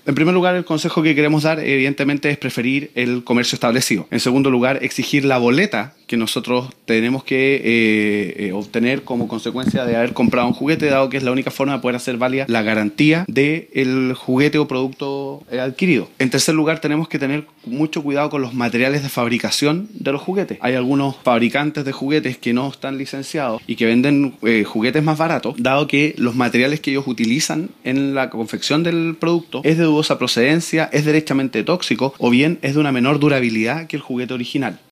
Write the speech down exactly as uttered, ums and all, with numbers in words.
En primer lugar, el consejo que queremos dar, evidentemente, es preferir el comercio establecido. En segundo lugar, exigir la boleta que nosotros tenemos que eh, eh, obtener como consecuencia de haber comprado un juguete, dado que es la única forma de poder hacer válida la garantía del juguete o producto eh, adquirido. En tercer lugar, tenemos que tener mucho cuidado con los materiales de fabricación de los juguetes. Hay algunos fabricantes de juguetes que no están licenciados y que venden eh, juguetes más baratos, dado que los materiales que ellos utilizan en la confección del producto es de dudosa procedencia, es derechamente tóxico o bien es de una menor durabilidad que el juguete original.